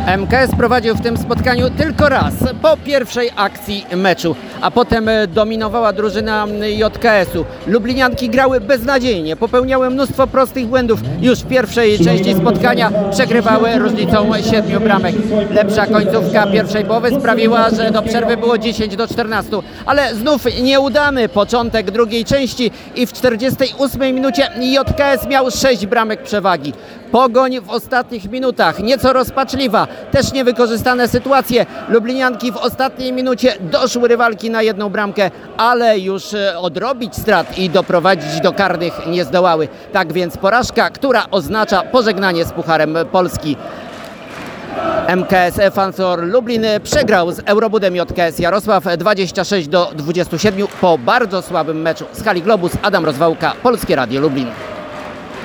MKS prowadził w tym spotkaniu tylko raz, po pierwszej akcji meczu, a potem dominowała drużyna JKS-u. Lublinianki grały beznadziejnie, popełniały mnóstwo prostych błędów. Już w pierwszej części spotkania przegrywały różnicą 7 bramek. Lepsza końcówka pierwszej połowy sprawiła, że do przerwy było 10-14, ale znów nieudany początek drugiej części i w 48 minucie JKS miał 6 bramek przewagi. Pogoń w ostatnich minutach, nieco rozpaczliwa, też niewykorzystane sytuacje. Lublinianki w ostatniej minucie doszły rywalki na 1 bramkę, ale już odrobić strat i doprowadzić do karnych nie zdołały. Tak więc porażka, która oznacza pożegnanie z Pucharem Polski. MKS Fanzor Lublin przegrał z Eurobudem JKS Jarosław 26-27 po bardzo słabym meczu. Z hali Globus Adam Rozwałka, Polskie Radio Lublin.